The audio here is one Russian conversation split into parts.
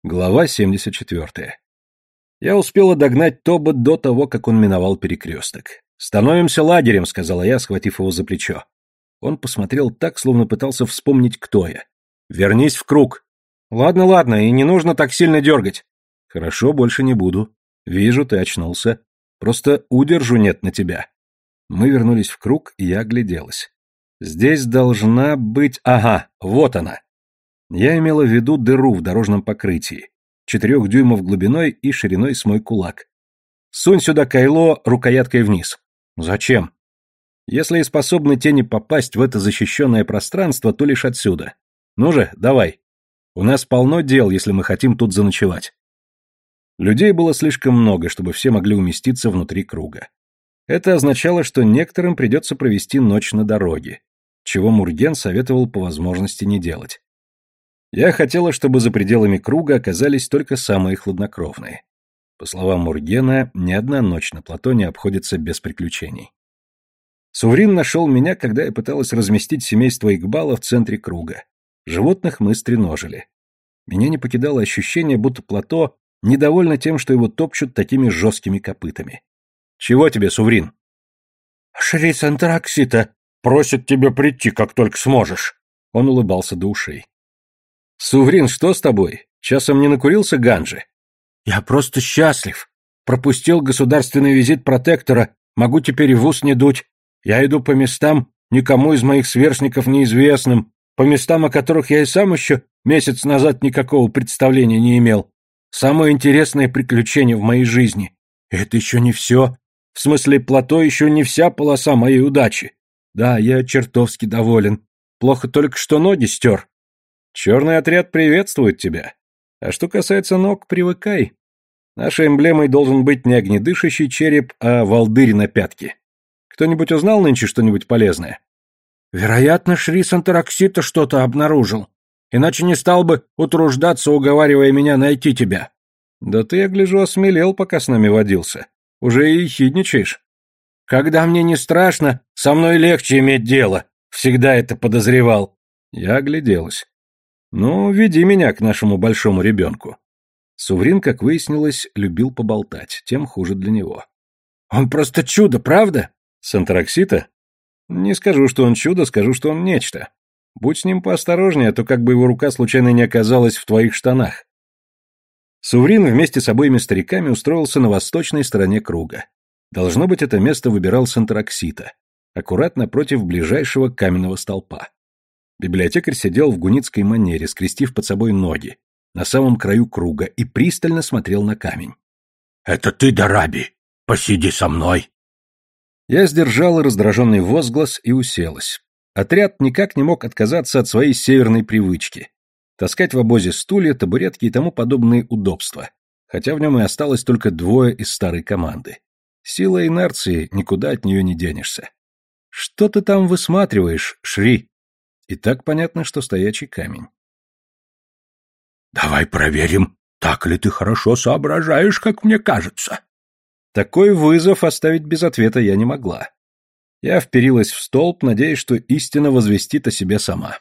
Глава 74. Я успела догнать Тоба до того, как он миновал перекресток. «Становимся лагерем», — сказала я, схватив его за плечо. Он посмотрел так, словно пытался вспомнить, кто я. «Вернись в круг». «Ладно, и не нужно так сильно дергать». «Хорошо, больше не буду. Вижу, ты очнулся. Просто удержу нет на тебя». Мы вернулись в круг, и я огляделась. Здесь должна быть... Ага, вот она. Я имела в виду дыру в дорожном покрытии, 4 дюймов глубиной и шириной с мой кулак. Сунь сюда кайло рукояткой вниз. Зачем? Если и способны тени попасть в это защищенное пространство, то лишь отсюда. Ну же, давай. У нас полно дел, если мы хотим тут заночевать. Людей было слишком много, чтобы все могли уместиться внутри круга. Это означало, что некоторым придется провести ночь на дороге, чего Мурген советовал по возможности не делать. Я хотела, чтобы за пределами круга оказались только самые хладнокровные. По словам Мургена, ни одна ночь на плато не обходится без приключений. Суврин нашел меня, когда я пыталась разместить семейство Игбала в центре круга. Животных мы стреножили. Меня не покидало ощущение, будто плато недовольно тем, что его топчут такими жесткими копытами. «Чего тебе, Суврин?» «Шри Сантраксита просит тебя прийти, как только сможешь». Он улыбался до ушей. «Суврин, что с тобой? Часом не накурился ганджи?» «Я просто счастлив. Пропустил государственный визит протектора, могу теперь и в ус не дуть. Я иду по местам, никому из моих сверстников неизвестным, по местам, о которых я и сам еще месяц назад никакого представления не имел. Самое интересное приключение в моей жизни. И это еще не все. В смысле, плато еще не вся полоса моей удачи. Да, я чертовски доволен. Плохо только, что ноги стер». «Черный отряд приветствует тебя. А что касается ног, привыкай. Нашей эмблемой должен быть не огнедышащий череп, а волдырь на пятке. Кто-нибудь узнал нынче что-нибудь полезное?» «Вероятно, Шри Сантраксита что-то обнаружил. Иначе не стал бы утруждаться, уговаривая меня найти тебя». «Да ты, я гляжу, осмелел, пока с нами водился. Уже и ехидничаешь». «Когда мне не страшно, со мной легче иметь дело. Всегда это подозревал». Я огляделась. «Ну, веди меня к нашему большому ребенку». Суврин, как выяснилось, любил поболтать, тем хуже для него. «Он просто чудо, правда?» «Сантраксита? Не скажу, что он чудо, скажу, что он нечто. Будь с ним поосторожнее, а то как бы его рука случайно не оказалась в твоих штанах». Суврин вместе с обоими стариками устроился на восточной стороне круга. Должно быть, это место выбирал Сантраксита, аккуратно против ближайшего каменного столпа. Библиотекарь сидел в гунитской манере, скрестив под собой ноги, на самом краю круга, и пристально смотрел на камень. «Это ты, Дараби? Посиди со мной!» Я сдержала раздраженный возглас и уселась. Отряд никак не мог отказаться от своей северной привычки — таскать в обозе стулья, табуретки и тому подобные удобства, хотя в нем и осталось только 2 из старой команды. Сила инерции, никуда от нее не денешься. «Что ты там высматриваешь, Шри?» И так понятно, что стоячий камень. «Давай проверим, так ли ты хорошо соображаешь, как мне кажется». Такой вызов оставить без ответа я не могла. Я вперилась в столб, надеясь, что истина возвестит о себе сама.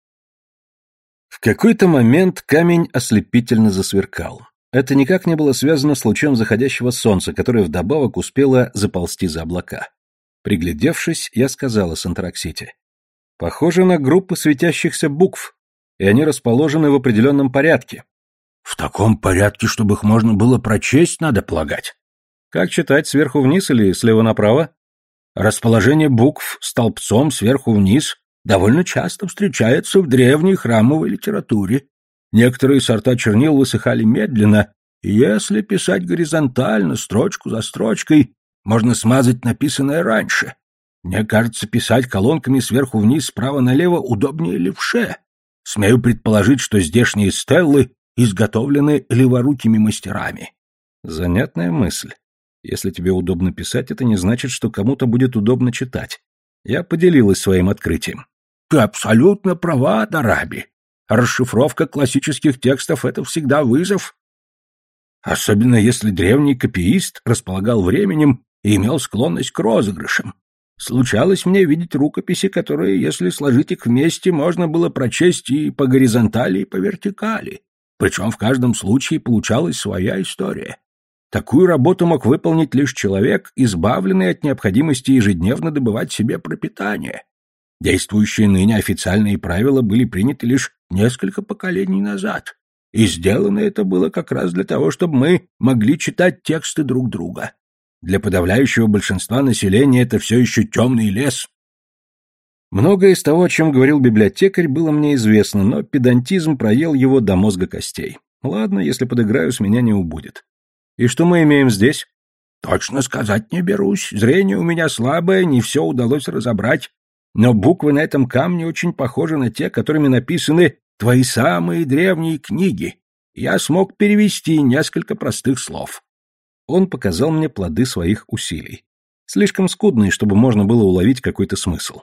В какой-то момент камень ослепительно засверкал. Это никак не было связано с лучом заходящего солнца, которое вдобавок успело заползти за облака. Приглядевшись, я сказала Сантраксите: «Похоже на группы светящихся букв, и они расположены в определенном порядке». «В таком порядке, чтобы их можно было прочесть, надо полагать». «Как читать, сверху вниз или слева направо?» «Расположение букв столбцом сверху вниз довольно часто встречается в древней храмовой литературе. Некоторые сорта чернил высыхали медленно, и если писать горизонтально, строчку за строчкой, можно смазать написанное раньше. Мне кажется, писать колонками сверху вниз, справа налево удобнее левше. Смею предположить, что здешние стеллы изготовлены леворукими мастерами». Занятная мысль. Если тебе удобно писать, это не значит, что кому-то будет удобно читать. Я поделилась своим открытием. «Ты абсолютно права, Дараби. Расшифровка классических текстов — это всегда вызов. Особенно если древний копиист располагал временем и имел склонность к розыгрышам. Случалось мне видеть рукописи, которые, если сложить их вместе, можно было прочесть и по горизонтали, и по вертикали. Причем в каждом случае получалась своя история. Такую работу мог выполнить лишь человек, избавленный от необходимости ежедневно добывать себе пропитание. Действующие ныне официальные правила были приняты лишь несколько поколений назад. И сделано это было как раз для того, чтобы мы могли читать тексты друг друга. Для подавляющего большинства населения это все еще темный лес. Многое из того, о чем говорил библиотекарь, было мне известно, но педантизм проел его до мозга костей. Ладно, если подыграю, с меня не убудет. И что мы имеем здесь? Точно сказать не берусь. Зрение у меня слабое, не все удалось разобрать. Но буквы на этом камне очень похожи на те, которыми написаны твои самые древние книги. Я смог перевести несколько простых слов. Он показал мне плоды своих усилий. Слишком скудные, чтобы можно было уловить какой-то смысл.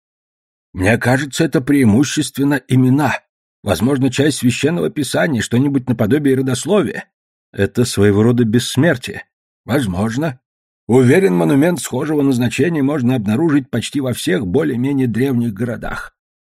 Мне кажется, это преимущественно имена. Возможно, часть священного писания, что-нибудь наподобие родословия. Это своего рода бессмертие. Возможно. Уверен, монумент схожего назначения можно обнаружить почти во всех более-менее древних городах.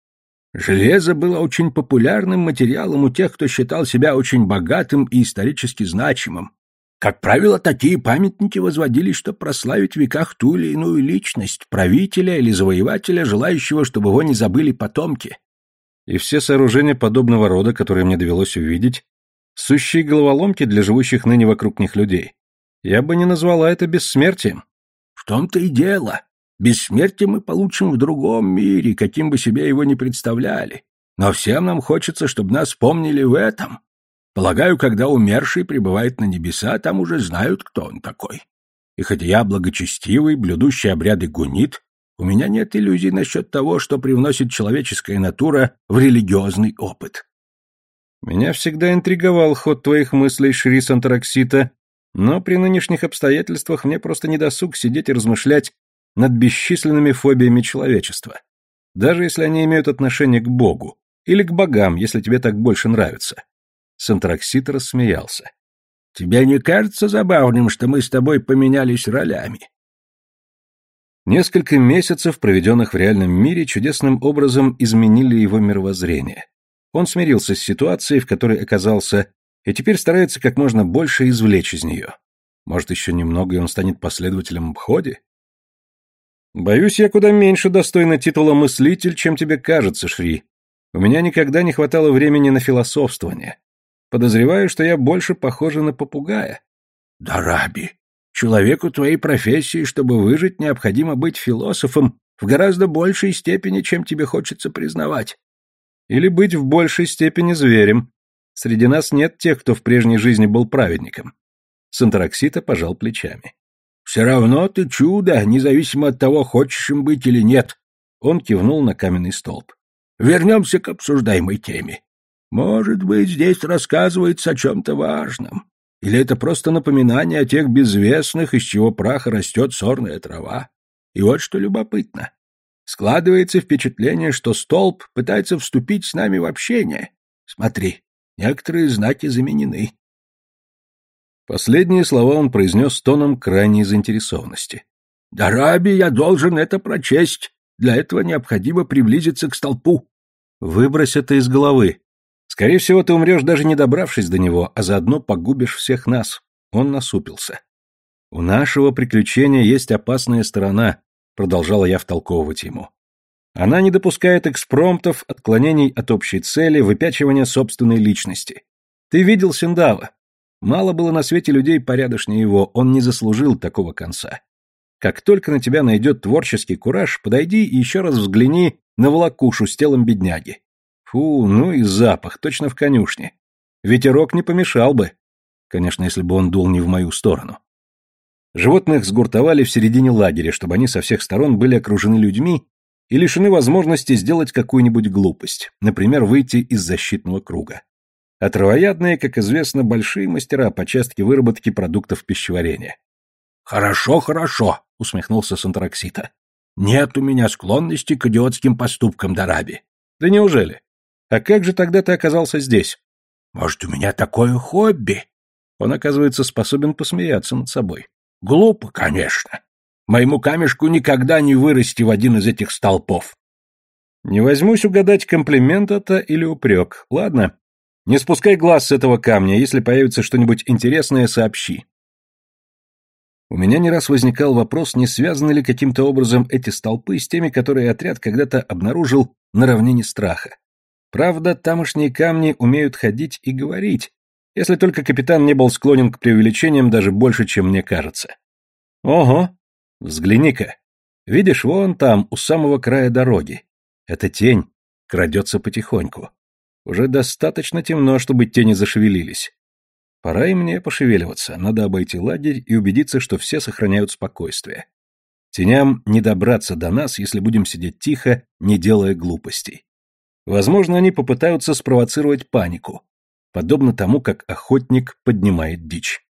Железо было очень популярным материалом у тех, кто считал себя очень богатым и исторически значимым. Как правило, такие памятники возводились, чтобы прославить в веках ту или иную личность, правителя или завоевателя, желающего, чтобы его не забыли потомки. И все сооружения подобного рода, которые мне довелось увидеть, сущие головоломки для живущих ныне вокруг них людей. Я бы не назвала это бессмертием. В том-то и дело. Бессмертие мы получим в другом мире, каким бы себе его ни представляли. Но всем нам хочется, чтобы нас помнили в этом. Полагаю, когда умерший прибывает на небеса, там уже знают, кто он такой. И хотя я благочестивый, блюдущий обряды гуннит, у меня нет иллюзий насчет того, что привносит человеческая натура в религиозный опыт. Меня всегда интриговал ход твоих мыслей, Шри Сантараксита, но при нынешних обстоятельствах мне просто не досуг сидеть и размышлять над бесчисленными фобиями человечества, даже если они имеют отношение к Богу, или к богам, если тебе так больше нравится. Сантараксит рассмеялся. Тебе не кажется забавным, что мы с тобой поменялись ролями? Несколько месяцев, проведенных в реальном мире, чудесным образом изменили его мировоззрение. Он смирился с ситуацией, в которой оказался, и теперь старается как можно больше извлечь из нее. Может, еще немного, и он станет последователем Мбходи? Боюсь, я куда меньше достойна титула мыслитель, чем тебе кажется, Шри. У меня никогда не хватало времени на философствование. Подозреваю, что я больше похожа на попугая. Да, Раби, человеку твоей профессии, чтобы выжить, необходимо быть философом в гораздо большей степени, чем тебе хочется признавать. Или быть в большей степени зверем. Среди нас нет тех, кто в прежней жизни был праведником. Сантараксита пожал плечами. Все равно ты чудо, независимо от того, хочешь им быть или нет. Он кивнул на каменный столб. Вернемся к обсуждаемой теме. Может быть, здесь рассказывается о чем-то важном. Или это просто напоминание о тех безвестных, из чего праха растет сорная трава. И вот что любопытно. Складывается впечатление, что столб пытается вступить с нами в общение. Смотри, некоторые знаки заменены. Последние слова он произнес тоном крайней заинтересованности. «Да, Раби, я должен это прочесть. Для этого необходимо приблизиться к столпу». «Выбрось это из головы. Скорее всего, ты умрешь, даже не добравшись до него, а заодно погубишь всех нас». Он насупился. «У нашего приключения есть опасная сторона», — продолжала я втолковывать ему. «Она не допускает экспромтов, отклонений от общей цели, выпячивания собственной личности. Ты видел Синдава? Мало было на свете людей порядочнее его, он не заслужил такого конца. Как только на тебя найдет творческий кураж, подойди и еще раз взгляни на волокушу с телом бедняги. Фу, ну и запах, точно в конюшне. Ветерок не помешал бы. Конечно, если бы он дул не в мою сторону». Животных сгуртовали в середине лагеря, чтобы они со всех сторон были окружены людьми и лишены возможности сделать какую-нибудь глупость, например, выйти из защитного круга. А травоядные, как известно, большие мастера по частке выработки продуктов пищеварения. «Хорошо, хорошо», — усмехнулся Сантараксита. «Нет у меня склонности к идиотским поступкам, Дараби». «Да неужели? А как же тогда ты оказался здесь?» «Может, у меня такое хобби?» Он, оказывается, способен посмеяться над собой. «Глупо, конечно. Моему камешку никогда не вырасти в один из этих столпов». Не возьмусь угадать, комплимент это или упрек. Ладно, Не спускай глаз с этого камня, если появится что-нибудь интересное, сообщи. У меня не раз возникал вопрос, не связаны ли каким-то образом эти столпы с теми, которые отряд когда-то обнаружил на равнине Страха. Правда, тамошние камни умеют ходить и говорить, если только капитан не был склонен к преувеличениям даже больше, чем мне кажется. Ого, взгляни-ка. Видишь, вон там, у самого края дороги. Эта тень крадется потихоньку. Уже достаточно темно, чтобы тени зашевелились. Пора и мне пошевеливаться, надо обойти лагерь и убедиться, что все сохраняют спокойствие. Теням не добраться до нас, если будем сидеть тихо, не делая глупостей. Возможно, они попытаются спровоцировать панику, подобно тому, как охотник поднимает дичь.